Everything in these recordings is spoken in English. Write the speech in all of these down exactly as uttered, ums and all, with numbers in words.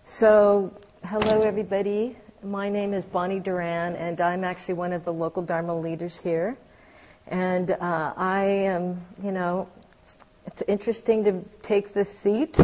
So, hello everybody. My name is Bonnie Duran, and I'm actually one of the local Dharma leaders here. And uh, I am, you know, it's interesting to take this seat.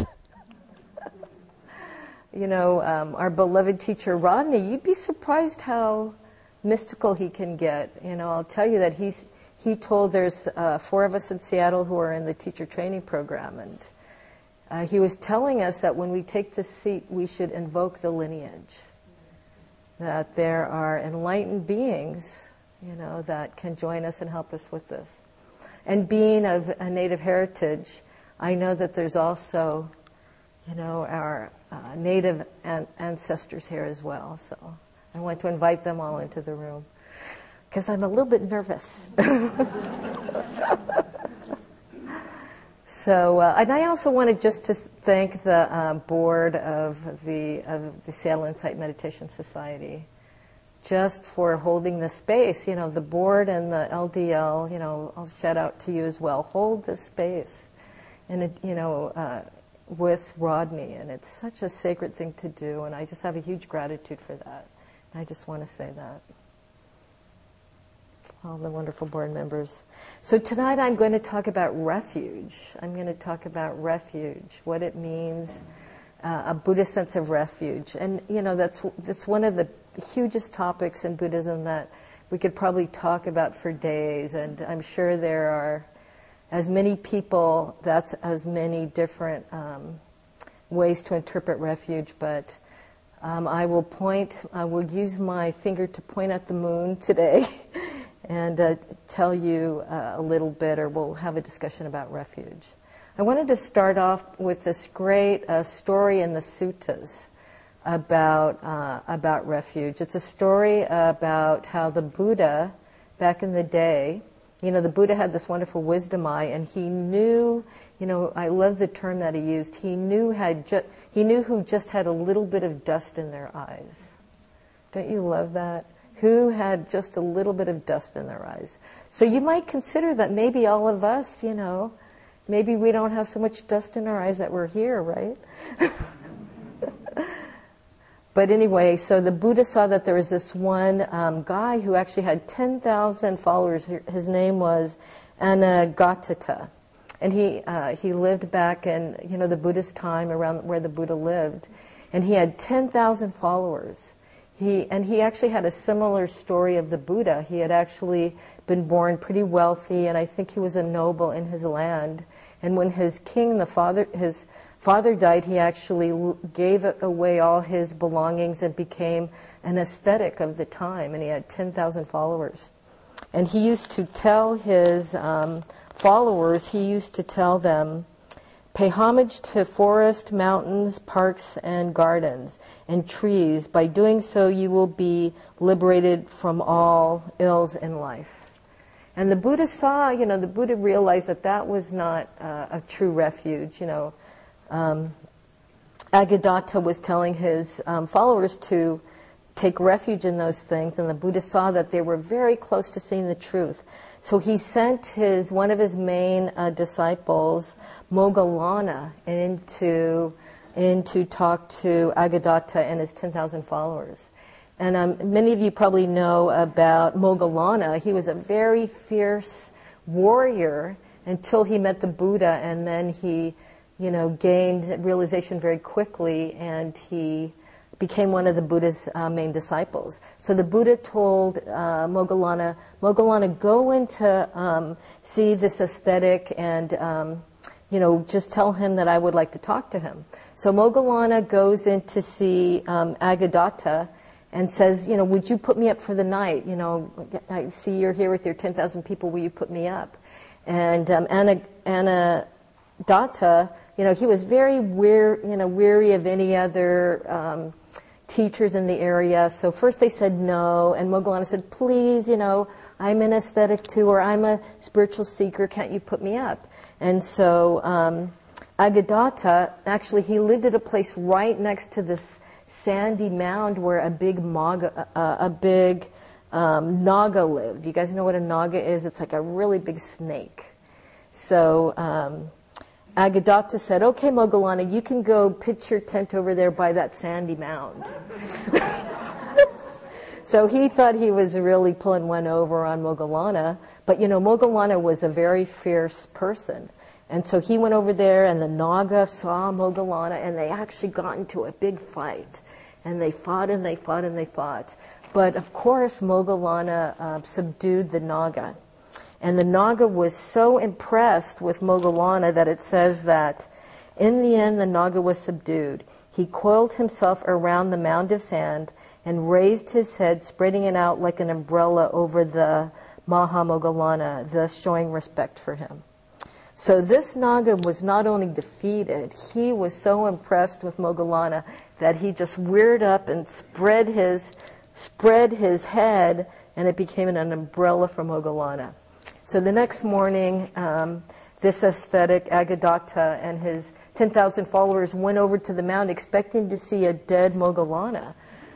you know, um, our beloved teacher Rodney, you'd be surprised how mystical he can get. You know, I'll tell you that he's he told there's uh, four of us in Seattle who are in the teacher training program, and Uh, he was telling us that when we take the seat, we should invoke the lineage. That there are enlightened beings, you know, that can join us and help us with this. And being of a native heritage, I know that there's also, you know, our uh, native an- ancestors here as well. So I want to invite them all into the room because I'm a little bit nervous. So, uh, and I also wanted just to thank the uh, board of the of the Seattle Insight Meditation Society, just for holding the space. You know, the board and the L D L. You know, I'll shout out to you as well. Hold the space, and it, you know, uh, with Rodney, and it's such a sacred thing to do. And I just have a huge gratitude for that. And I just want to say that. All the wonderful board members. So tonight I'm going to talk about refuge. I'm going to talk about refuge, what it means, uh, a Buddhist sense of refuge. And, you know, that's that's one of the hugest topics in Buddhism that we could probably talk about for days. And I'm sure there are as many people, that's as many different um, ways to interpret refuge. But um, I will point, I will use my finger to point at the moon today. and uh, tell you uh, a little bit, or we'll have a discussion about refuge. I wanted to start off with this great uh, story in the suttas about uh, about refuge. It's a story about how the Buddha, back in the day, you know, the Buddha had this wonderful wisdom eye, and he knew, you know, I love the term that he used. He knew had ju- he knew who just had a little bit of dust in their eyes. Don't you love that? Who had just a little bit of dust in their eyes. So you might consider that maybe all of us, you know, maybe we don't have so much dust in our eyes that we're here, right? But anyway, so the Buddha saw that there was this one um, guy who actually had ten thousand followers. His name was Anagata. And he uh, he lived back in, you know, the Buddhist time around where the Buddha lived. And he had ten thousand followers. He, and he actually had a similar story of the Buddha. He had actually been born pretty wealthy, and I think he was a noble in his land. And when his king, the father, his father died, he actually gave away all his belongings and became an ascetic of the time. And he had ten thousand followers. And he used to tell his um, followers, he used to tell them, pay homage to forest, mountains, parks, and gardens, and trees. By doing so, you will be liberated from all ills in life. And the Buddha saw, you know, the Buddha realized that that was not uh, a true refuge. You know, um, Agadatta was telling his um, followers to take refuge in those things, and the Buddha saw that they were very close to seeing the truth. So he sent his one of his main uh, disciples, Moggallana, into in to talk to Agadatta and his ten thousand followers. And um, many of you probably know about Moggallana. He was a very fierce warrior until he met the Buddha, and then he, you know, gained realization very quickly, and he became one of the Buddha's uh, main disciples. So the Buddha told uh, Moggallana, Moggallana, go in to um, see this ascetic and, um, you know, just tell him that I would like to talk to him. So Moggallana goes in to see um, Agadatta and says, you know, would you put me up for the night? You know, I see you're here with your ten thousand people, will you put me up? And um, Anna, Anadatta, you know, he was very weary, you know, weary of any other um, teachers in the area. So first they said no, and Moggallana said, please, you know, I'm an ascetic too, or I'm a spiritual seeker, can't you put me up? And so um, Agadatta, actually he lived at a place right next to this sandy mound where a big maga, uh, a big um, naga lived. You guys know what a naga is? It's like a really big snake. So um, Agadatta said, okay, Moggallana, you can go pitch your tent over there by that sandy mound. So he thought he was really pulling one over on Moggallana. But, you know, Moggallana was a very fierce person. And so he went over there, and the Naga saw Moggallana, and they actually got into a big fight. And they fought, and they fought, and they fought. But, of course, Moggallana uh, subdued the Naga. And the Naga was so impressed with Moggallana that it says that in the end the Naga was subdued. He coiled himself around the mound of sand and raised his head, spreading it out like an umbrella over the Maha Moggallana, thus showing respect for him. So this Naga was not only defeated, he was so impressed with Moggallana that he just reared up and spread his, spread his head, and it became an umbrella for Moggallana. So the next morning, um, this ascetic, Agadatta, and his ten thousand followers went over to the mound expecting to see a dead Moggallana.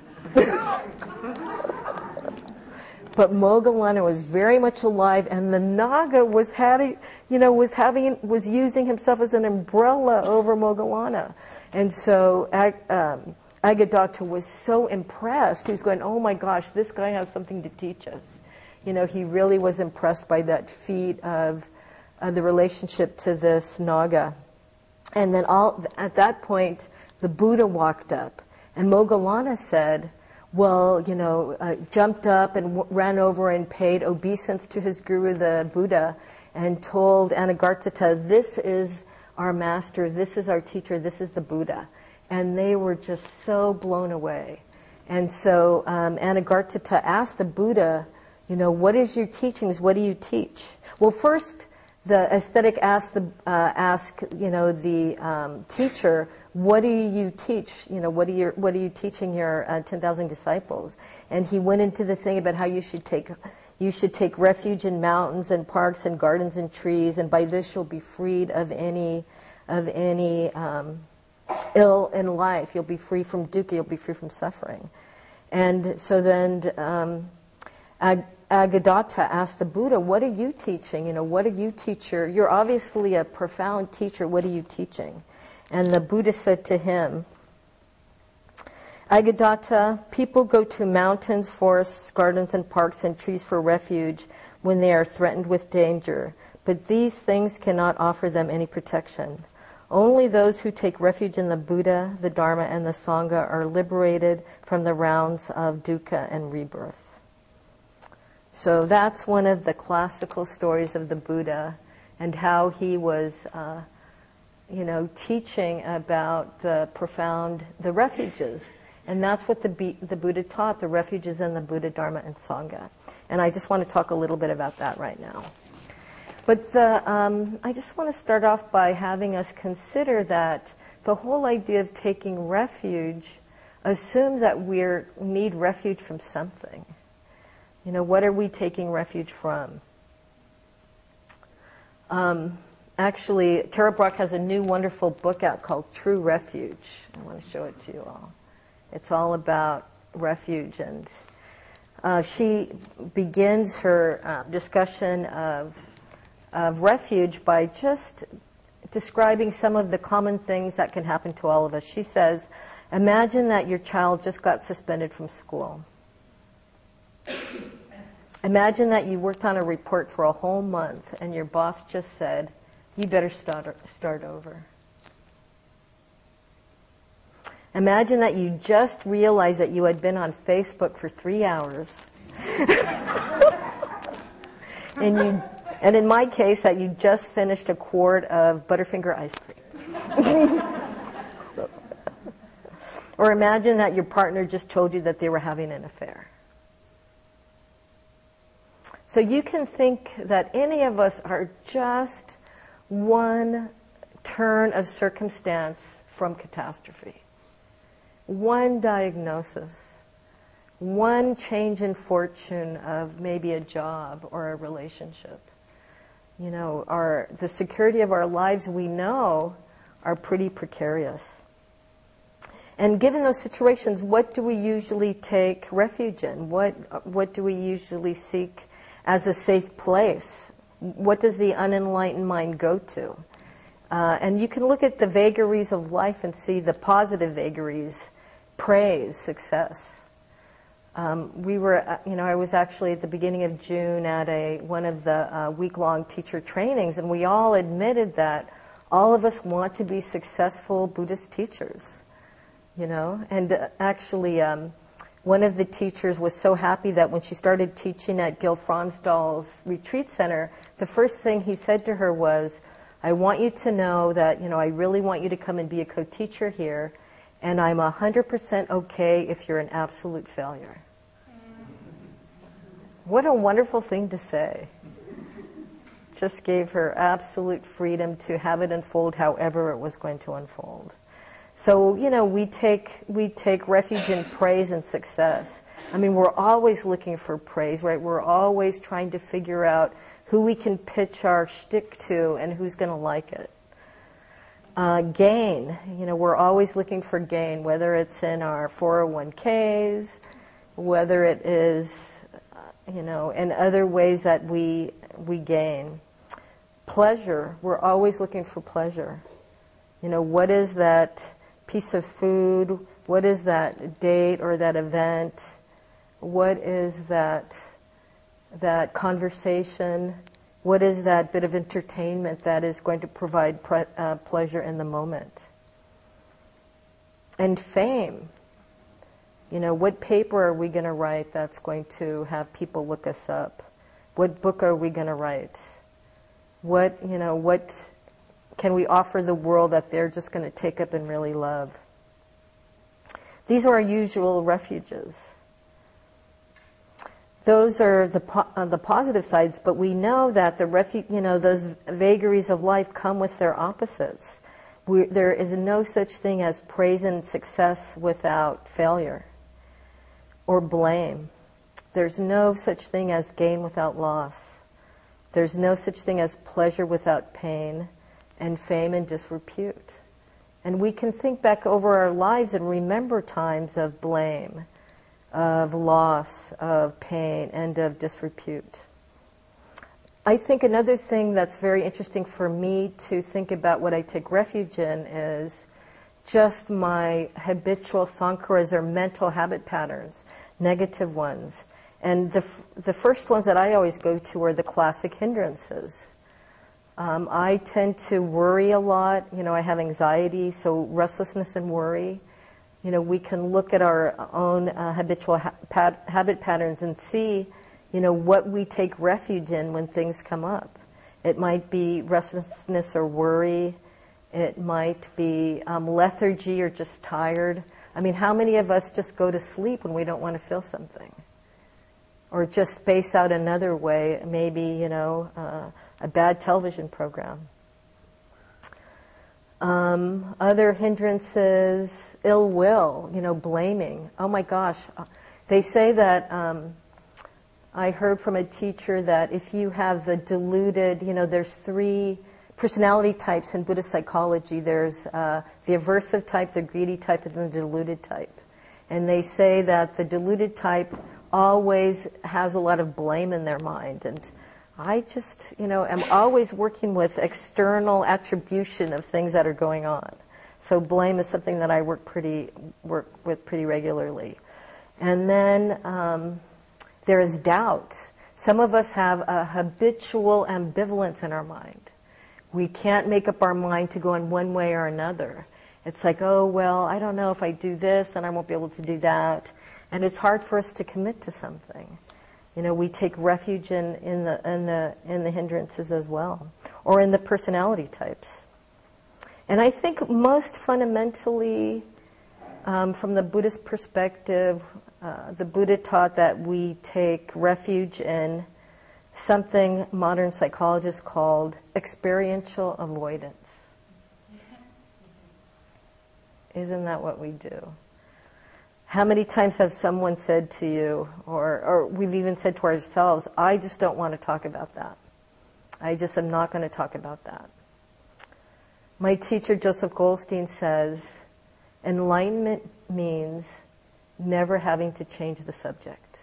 But Moggallana was very much alive, and the Naga was having, you know, was having, was using himself as an umbrella over Moggallana. And so Ag, um, Agadatta was so impressed. He was going, "Oh my gosh, this guy has something to teach us." You know, he really was impressed by that feat of uh, the relationship to this Naga. And then all at that point, the Buddha walked up, and Moggallana said, well, you know, uh, jumped up and w- ran over and paid obeisance to his guru, the Buddha, and told Anagartata, this is our master, this is our teacher, this is the Buddha. And they were just so blown away. And so um, Anagartata asked the Buddha, you know, what is your teachings? What do you teach? Well, first, the ascetic asked the uh, ask you know the um, teacher, what do you teach? You know, what are you what are you teaching your uh, ten thousand disciples? And he went into the thing about how you should take you should take refuge in mountains and parks and gardens and trees, and by this you'll be freed of any of any um, ill in life. You'll be free from dukkha. You'll be free from suffering. And so then. Um, Ag- Agadatta asked the Buddha, what are you teaching? You know, what are you teacher? You're obviously a profound teacher. What are you teaching? And the Buddha said to him, Agadatta, people go to mountains, forests, gardens, and parks and trees for refuge when they are threatened with danger. But these things cannot offer them any protection. Only those who take refuge in the Buddha, the Dharma, and the Sangha are liberated from the rounds of dukkha and rebirth. So that's one of the classical stories of the Buddha and how he was, uh, you know, teaching about the profound, the refuges. And that's what the, B- the Buddha taught, the refuges in the Buddha, Dharma, and Sangha. And I just want to talk a little bit about that right now. But the, um, I just want to start off by having us consider that the whole idea of taking refuge assumes that we need refuge from something. You know, what are we taking refuge from? Um, actually, Tara Brach has a new wonderful book out called True Refuge. I want to show it to you all. It's all about refuge. And uh, she begins her uh, discussion of, of refuge by just describing some of the common things that can happen to all of us. She says, imagine that your child just got suspended from school. Imagine that you worked on a report for a whole month and your boss just said, you better start, start over. Imagine that you just realized that you had been on Facebook for three hours. and you, and in my case, that you just finished a quart of Butterfinger ice cream. Or imagine that your partner just told you that they were having an affair. So you can think that any of us are just one turn of circumstance from catastrophe. One diagnosis. One change in fortune of maybe a job or a relationship. You know, our, the security of our lives we know are pretty precarious. And given those situations, what do we usually take refuge in? What, what do we usually seek as a safe place? What does the unenlightened mind go to? Uh, and you can look at the vagaries of life and see the positive vagaries: praise, success. Um, we were, uh, you know, I was actually at the beginning of June at a one of the uh, week-long teacher trainings, and we all admitted that all of us want to be successful Buddhist teachers, you know. And uh, actually, um, one of the teachers was so happy that when she started teaching at Gil Fronsdal's retreat center, the first thing he said to her was, "I want you to know that, you know, I really want you to come and be a co-teacher here, and I'm one hundred percent okay if you're an absolute failure." What a wonderful thing to say. Just gave her absolute freedom to have it unfold however it was going to unfold. So, you know, we take we take refuge in praise and success. I mean, we're always looking for praise, right? We're always trying to figure out who we can pitch our shtick to and who's going to like it. Uh, gain, you know, we're always looking for gain, whether it's in our four oh one k's, whether it is, uh, you know, in other ways that we we gain. Pleasure, we're always looking for pleasure. You know, what is that piece of food? What is that date or that event? What is that that conversation? What is that bit of entertainment that is going to provide pre- uh, pleasure in the moment? And fame. You know, what paper are we going to write that's going to have people look us up? What book are we going to write? What, you know, what can we offer the world that they're just going to take up and really love? These are our usual refuges. Those are the po- uh, the positive sides, but we know that the refu- you know, those vagaries of life come with their opposites. We, there is no such thing as praise and success without failure or blame. There's no such thing as gain without loss. There's no such thing as pleasure without pain, and fame and disrepute. And we can think back over our lives and remember times of blame, of loss, of pain, and of disrepute. I think another thing that's very interesting for me to think about what I take refuge in is just my habitual sankharas or mental habit patterns, negative ones. And the f- the first ones that I always go to are the classic hindrances. Um, I tend to worry a lot. You know, I have anxiety, so restlessness and worry. You know, we can look at our own uh, habitual ha- pat- habit patterns and see, you know, what we take refuge in when things come up. It might be restlessness or worry. It might be um, lethargy or just tired. I mean, how many of us just go to sleep when we don't want to feel something? Or just space out another way, maybe, you know, uh, a bad television program. Um, other hindrances, ill will, you know, blaming. Oh my gosh. They say that, um, I heard from a teacher that if you have the deluded, you know, there's three personality types in Buddhist psychology. There's uh, the aversive type, the greedy type, and the deluded type. And they say that the deluded type always has a lot of blame in their mind. And I just, you know, am always working with external attribution of things that are going on. So blame is something that I work pretty work with pretty regularly. And then um, there is doubt. Some of us have a habitual ambivalence in our mind. We can't make up our mind to go in one way or another. It's like, oh, well, I don't know if I do this, then I won't be able to do that. And it's hard for us to commit to something. You know, we take refuge in, in the in the in the hindrances as well, or in the personality types. And I think most fundamentally, um, from the Buddhist perspective, uh, the Buddha taught that we take refuge in something modern psychologists called experiential avoidance. Isn't that what we do? How many times have someone said to you, or, or we've even said to ourselves, I just don't want to talk about that. I just am not going to talk about that. My teacher, Joseph Goldstein, says, enlightenment means never having to change the subject.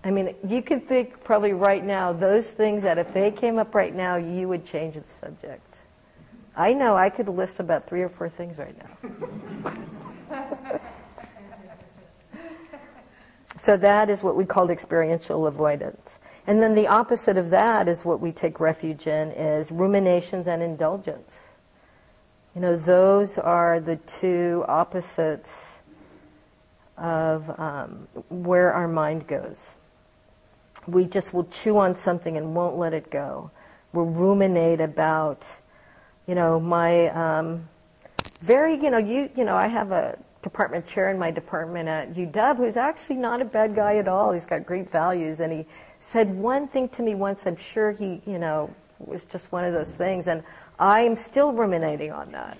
I mean, you could think probably right now, those things that if they came up right now, you would change the subject. I know I could list about three or four things right now. So that is what we called experiential avoidance. And then the opposite of that is what we take refuge in, is ruminations and indulgence. You know, those are the two opposites of um, where our mind goes. We just will chew on something and won't let it go. We'll ruminate about, you know, my um, very, you know, you, you know, I have a department chair in my department at U W who's actually not a bad guy at all. He's got great values, and he said one thing to me once. I'm sure he, you know, was just one of those things, and I'm still ruminating on that.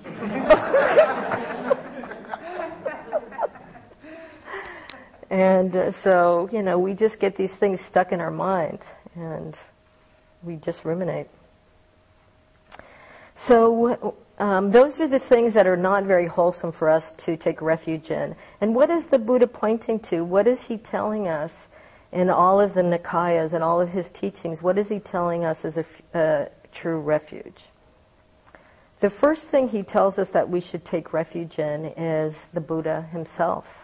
And uh, so, you know, we just get these things stuck in our mind, and we just ruminate. So um, those are the things that are not very wholesome for us to take refuge in. And what is the Buddha pointing to? What is he telling us in all of the Nikayas and all of his teachings? What is he telling us as a uh, true refuge? The first thing he tells us that we should take refuge in is the Buddha himself.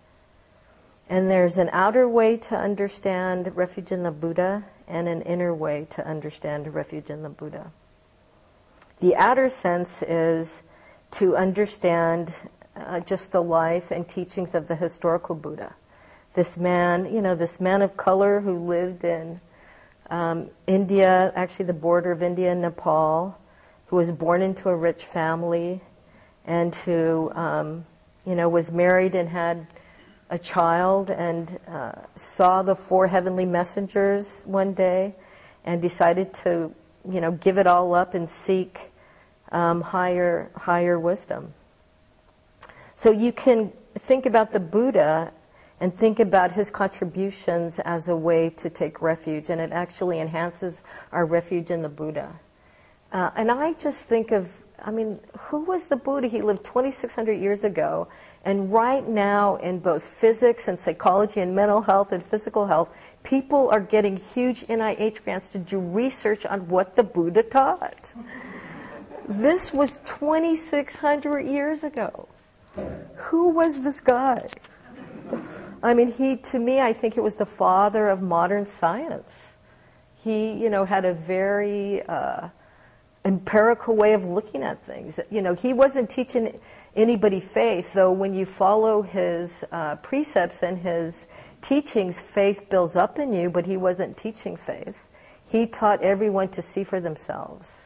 And there's an outer way to understand refuge in the Buddha and an inner way to understand refuge in the Buddha. The outer sense is to understand uh, just the life and teachings of the historical Buddha. This man, you know, this man of color who lived in um, India, actually the border of India and Nepal, who was born into a rich family and who, um, you know, was married and had a child and uh, saw the four heavenly messengers one day and decided to, you know, give it all up and seek um, higher, higher wisdom. So you can think about the Buddha and think about his contributions as a way to take refuge, and it actually enhances our refuge in the Buddha. Uh, and I just think of, I mean, who was the Buddha? He lived twenty-six hundred years ago. And right now, in both physics and psychology and mental health and physical health, people are getting huge N I H grants to do research on what the Buddha taught. This was twenty-six hundred years ago. Who was this guy? I mean, he, to me, I think it was the father of modern science. He, you know, had a very uh, empirical way of looking at things. You know, he wasn't teaching anybody faith, though when you follow his uh, precepts and his teachings, faith builds up in you, but he wasn't teaching faith. He taught everyone to see for themselves.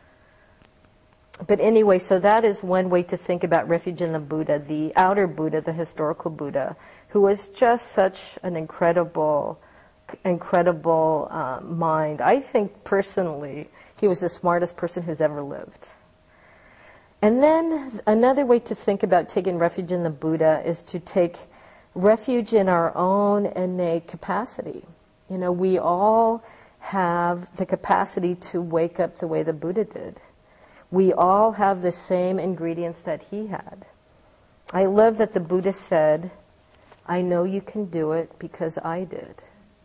But anyway, so that is one way to think about refuge in the Buddha, the outer Buddha, the historical Buddha, who was just such an incredible, incredible uh, mind. I think personally, he was the smartest person who's ever lived. And then another way to think about taking refuge in the Buddha is to take refuge in our own innate capacity. You know, we all have the capacity to wake up the way the Buddha did. We all have the same ingredients that he had. I love that the Buddha said, "I know you can do it because I did."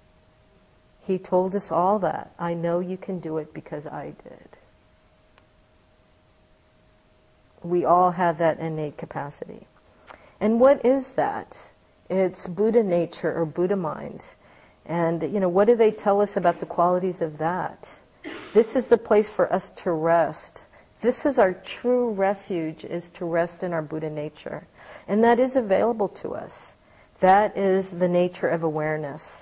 He told us all that. I know you can do it because I did. We all have that innate capacity. And what is that? It's Buddha nature or Buddha mind. And, you know, what do they tell us about the qualities of that? This is the place for us to rest. This is our true refuge, is to rest in our Buddha nature. And that is available to us. That is the nature of awareness.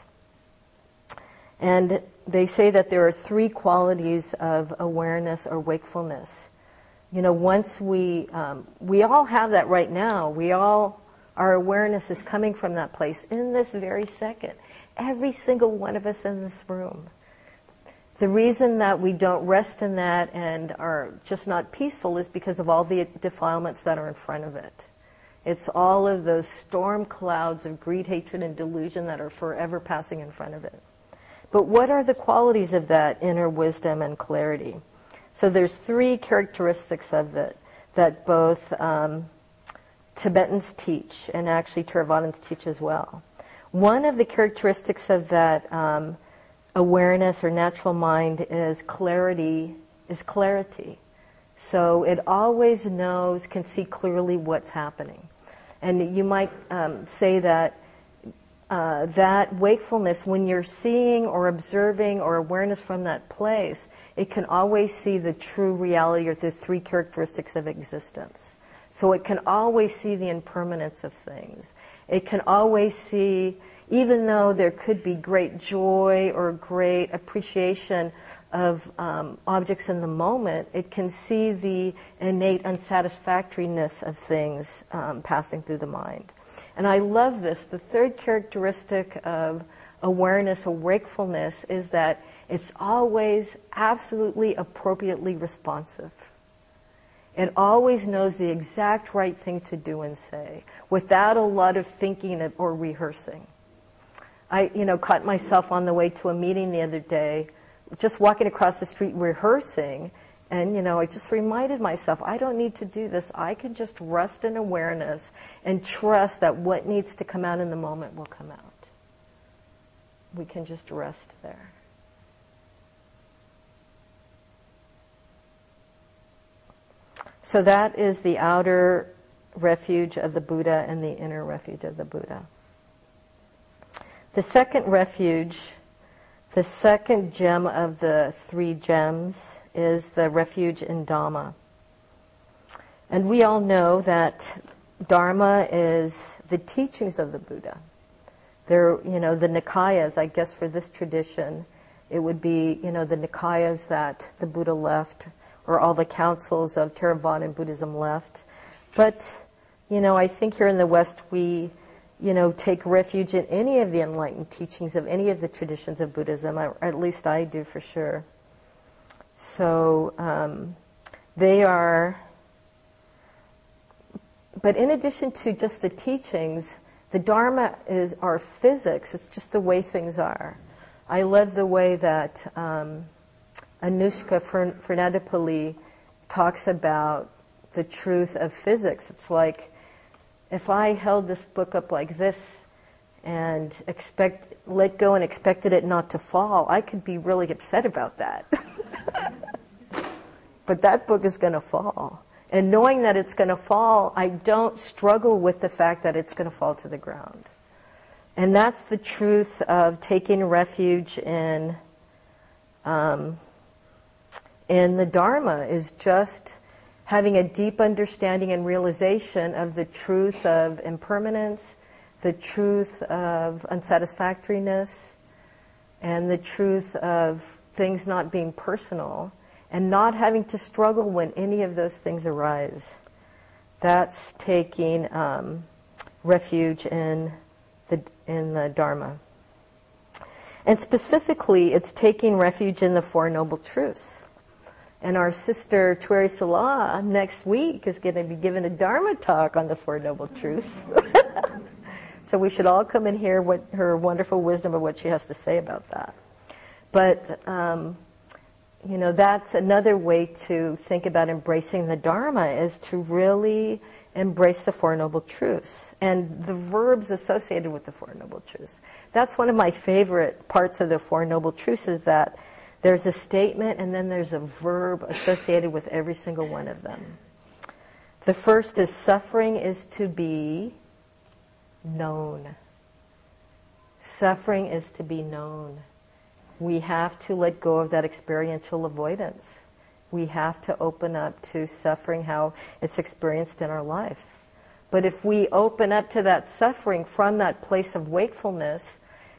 And they say that there are three qualities of awareness or wakefulness. You know, once we, um, we all have that right now. We all, our awareness is coming from that place in this very second. Every single one of us in this room. The reason that we don't rest in that and are just not peaceful is because of all the defilements that are in front of it. It's all of those storm clouds of greed, hatred, and delusion that are forever passing in front of it. But what are the qualities of that inner wisdom and clarity? So there's three characteristics of it that both um, Tibetans teach and actually Theravadins teach as well. One of the characteristics of that um, awareness or natural mind is clarity, is clarity. So it always knows, can see clearly what's happening. And you might um, say that uh, that wakefulness, when you're seeing or observing or awareness from that place, it can always see the true reality or the three characteristics of existence. So it can always see the impermanence of things. It can always see, even though there could be great joy or great appreciation of um, objects in the moment, it can see the innate unsatisfactoriness of things um, passing through the mind. And I love this. The third characteristic of awareness or wakefulness is that it's always absolutely appropriately responsive. It always knows the exact right thing to do and say without a lot of thinking or rehearsing. I, you know, caught myself on the way to a meeting the other day, just walking across the street rehearsing, and, you know, I just reminded myself, I don't need to do this. I can just rest in awareness and trust that what needs to come out in the moment will come out. We can just rest there. So that is the outer refuge of the Buddha and the inner refuge of the Buddha. The second refuge, the second gem of the three gems, is the refuge in Dhamma. And we all know that Dharma is the teachings of the Buddha. They're, you know, the Nikayas, I guess for this tradition, it would be, you know, the Nikayas that the Buddha left, or all the councils of Theravada and Buddhism left. But, you know, I think here in the West we, you know, take refuge in any of the enlightened teachings of any of the traditions of Buddhism, or at least I do for sure. So um, they are, but in addition to just the teachings, the Dharma is our physics. It's just the way things are. I love the way that um, Anushka Fernandopulle talks about the truth of physics. It's like, if I held this book up like this and expect, let go and expected it not to fall, I could be really upset about that. But that book is going to fall. And knowing that it's going to fall, I don't struggle with the fact that it's going to fall to the ground. And that's the truth of taking refuge in um, in the Dharma, is just having a deep understanding and realization of the truth of impermanence, the truth of unsatisfactoriness, and the truth of things not being personal, and not having to struggle when any of those things arise. That's taking um, refuge in the in the Dharma. And specifically, it's taking refuge in the Four Noble Truths. And our sister Tueri Salah next week is going to be giving a Dharma talk on the Four Noble Truths. So we should all come and hear what her wonderful wisdom of what she has to say about that. But, um, you know, that's another way to think about embracing the Dharma, is to really embrace the Four Noble Truths and the verbs associated with the Four Noble Truths. That's one of my favorite parts of the Four Noble Truths, is that there's a statement and then there's a verb associated with every single one of them. The first is, suffering is to be known. Suffering is to be known. We have to let go of that experiential avoidance. We have to open up to suffering, how it's experienced in our life. But if we open up to that suffering from that place of wakefulness,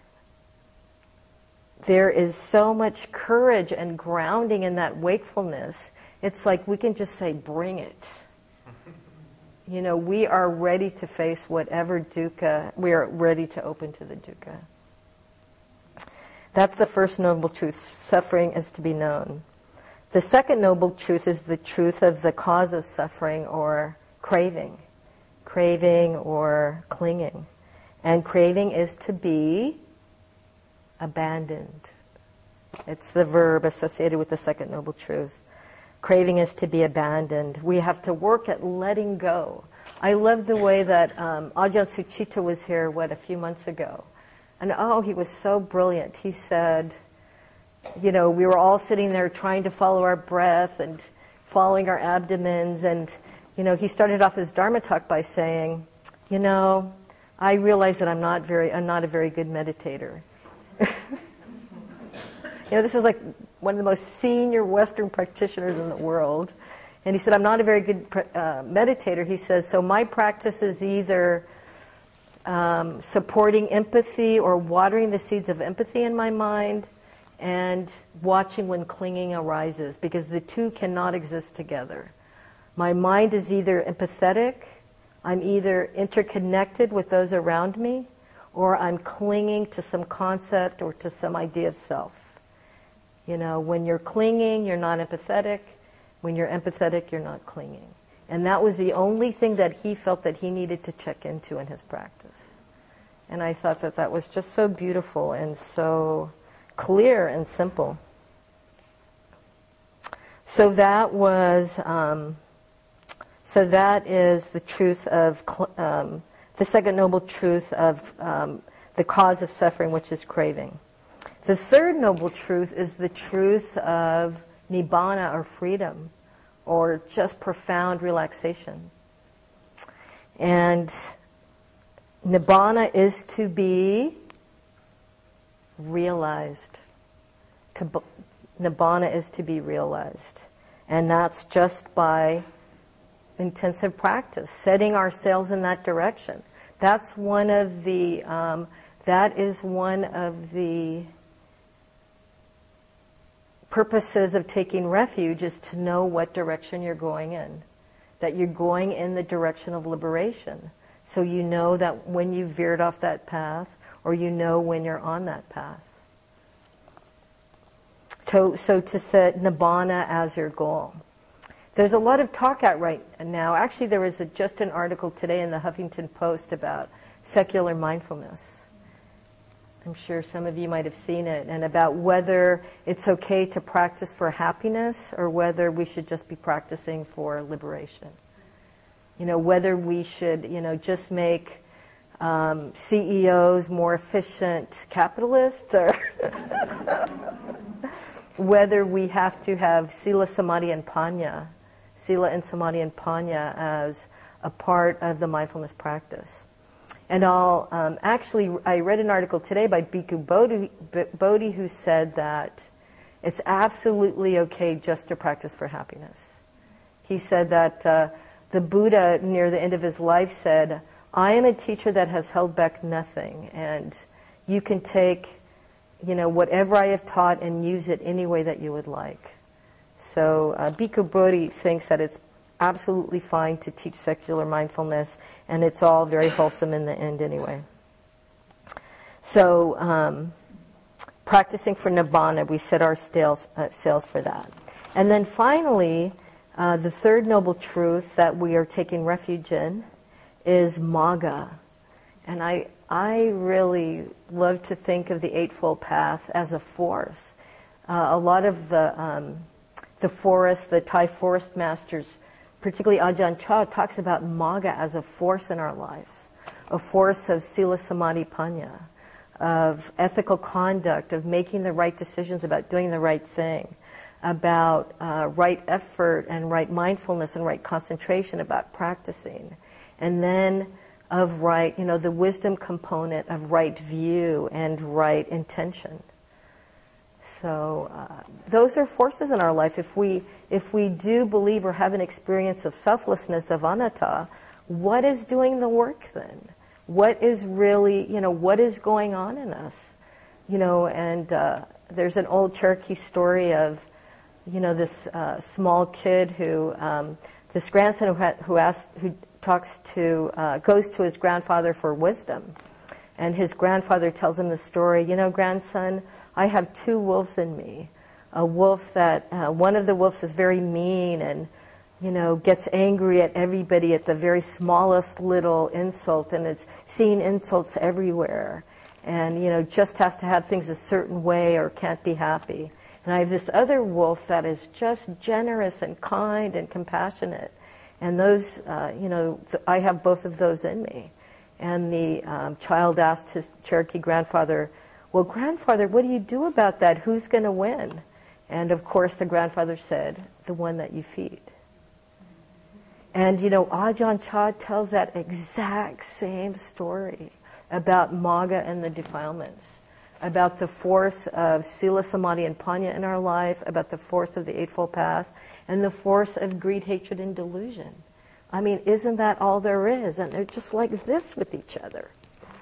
there is so much courage and grounding in that wakefulness. It's like we can just say, bring it. You know, we are ready to face whatever dukkha, we are ready to open to the dukkha. That's the first noble truth. Suffering is to be known. The second noble truth is the truth of the cause of suffering, or craving. Craving or clinging. And craving is to be abandoned. It's the verb associated with the second noble truth. Craving is to be abandoned. We have to work at letting go. I love the way that um, Ajahn Sucitto was here, what, a few months ago. And oh, he was so brilliant. He said, you know, we were all sitting there trying to follow our breath and following our abdomens. And, you know, he started off his Dharma talk by saying, you know, I realize that I'm not very, I'm not a very good meditator. You know, this is like one of the most senior Western practitioners in the world. And he said, I'm not a very good uh, meditator. He says, so my practice is either um, supporting empathy or watering the seeds of empathy in my mind and watching when clinging arises, because the two cannot exist together. My mind is either empathetic, I'm either interconnected with those around me, or I'm clinging to some concept or to some idea of self. You know, when you're clinging, you're not empathetic. When you're empathetic, you're not clinging. And that was the only thing that he felt that he needed to check into in his practice. And I thought that that was just so beautiful and so clear and simple. So that was, um, so that is the truth of, um, the second noble truth of um, the cause of suffering, which is craving. The third noble truth is the truth of nibbana, or freedom, or just profound relaxation. And nibbana is to be realized. To, nibbana is to be realized. And that's just by intensive practice, setting ourselves in that direction. That's one of the, um, that is one of the purposes of taking refuge, is to know what direction you're going in. That you're going in the direction of liberation. So you know that when you veered off that path, or you know when you're on that path. So, so to set nibbana as your goal. There's a lot of talk out right now. Actually, there was a, just an article today in the Huffington Post about secular mindfulness. I'm sure some of you might have seen it, and about whether it's okay to practice for happiness or whether we should just be practicing for liberation. You know, whether we should, you know, just make um, C E Os more efficient capitalists, or whether we have to have Sila, Samadhi, and Panya, Sila and Samadhi and Panya as a part of the mindfulness practice. And I'll, um, actually, I read an article today by Bhikkhu Bodhi, Bodhi who said that it's absolutely okay just to practice for happiness. He said that uh, the Buddha, near the end of his life, said, I am a teacher that has held back nothing, and you can take, you know, whatever I have taught and use it any way that you would like. So uh, Bhikkhu Bodhi thinks that it's absolutely fine to teach secular mindfulness, and it's all very wholesome in the end anyway. So, um, practicing for nibbana, we set our sails, uh, sails for that. And then finally, uh, the third noble truth that we are taking refuge in is magga. And I, I really love to think of the Eightfold Path as a force. Uh, a lot of the, um, the forests, the Thai forest masters, particularly Ajahn Chah, talks about magga as a force in our lives, a force of Sila, Samadhi, Panya, of ethical conduct, of making the right decisions about doing the right thing, about uh, right effort and right mindfulness and right concentration about practicing, and then of right, you know, the wisdom component of right view and right intention. So uh, those are forces in our life. If we if we do believe or have an experience of selflessness, of anatta, what is doing the work then? What is really, you know, what is going on in us? You know, and uh, there's an old Cherokee story of, you know, this uh, small kid who, um, this grandson who, ha- who asks, who talks to, uh, goes to his grandfather for wisdom. And his grandfather tells him the story, you know, grandson, I have two wolves in me. A wolf that, uh, one of the wolves is very mean and, you know, gets angry at everybody at the very smallest little insult, and it's seeing insults everywhere. And, you know, just has to have things a certain way or can't be happy. And I have this other wolf that is just generous and kind and compassionate. And those, uh, you know, th- I have both of those in me. And the um, child asked his Cherokee grandfather, well, grandfather, what do you do about that? Who's going to win? And of course the grandfather said, the one that you feed. And you know, Ajahn Chah tells that exact same story about Magga and the defilements, about the force of Sila, Samadhi, and Panya in our life, about the force of the Eightfold Path, and the force of greed, hatred, and delusion. I mean, isn't that all there is? And they're just like this with each other.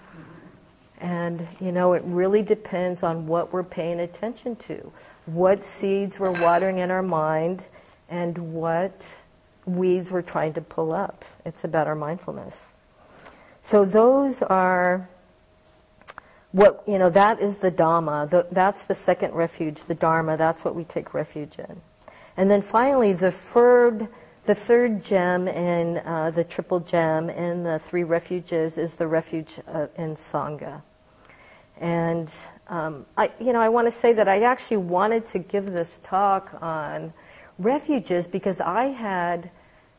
And, you know, it really depends on what we're paying attention to, what seeds we're watering in our mind, and what weeds we're trying to pull up. It's about our mindfulness. So those are what, you know, that is the Dhamma. The, that's the second refuge, the Dharma. That's what we take refuge in. And then finally, the third, the third gem in uh, the triple gem in the three refuges is the refuge uh, in Sangha. And um, I, you know, I want to say that I actually wanted to give this talk on refuges because I had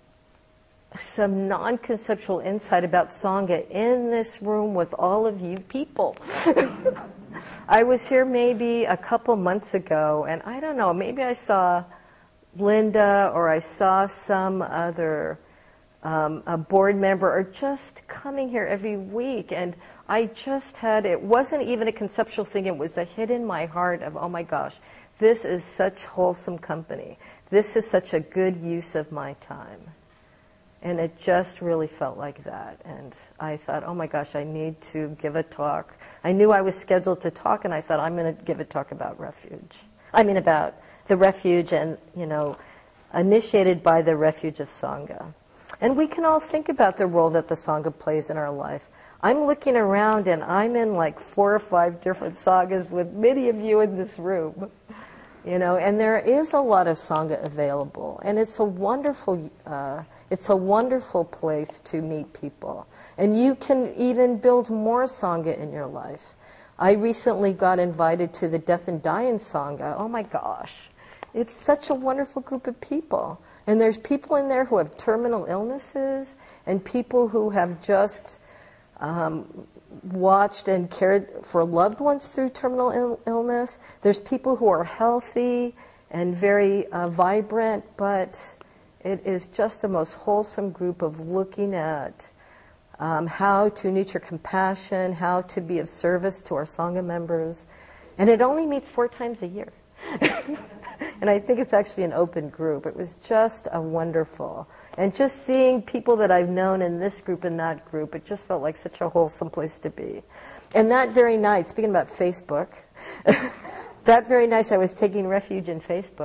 some non-conceptual insight about Sangha in this room with all of you people. I was here maybe a couple months ago, and I don't know, maybe I saw Linda or I saw some other um, a board member or just coming here every week, and I just had, it wasn't even a conceptual thing, it was a hit in my heart of, oh my gosh, this is such wholesome company. This is such a good use of my time. And it just really felt like that. And I thought, oh my gosh, I need to give a talk. I knew I was scheduled to talk, and I thought, I'm going to give a talk about refuge. I mean, about the refuge and, you know, initiated by the refuge of Sangha. And we can all think about the role that the Sangha plays in our life. I'm looking around, and I'm in like four or five different Sanghas with many of you in this room. You know, and there is a lot of Sangha available, and it's a wonderful, uh, it's a wonderful place to meet people. And you can even build more Sangha in your life. I recently got invited to the Death and Dying Sangha. Oh my gosh, it's such a wonderful group of people. And there's people in there who have terminal illnesses, and people who have just um, watched and cared for loved ones through terminal Ill- illness. There's people who are healthy and very uh, vibrant, but it is just the most wholesome group of looking at um, how to nurture compassion, how to be of service to our Sangha members. And it only meets four times a year. And I think it's actually an open group. It was just a wonderful. And just seeing people that I've known in this group and that group, it just felt like such a wholesome place to be. And that very night, speaking about Facebook, that very night I was taking refuge in Facebook.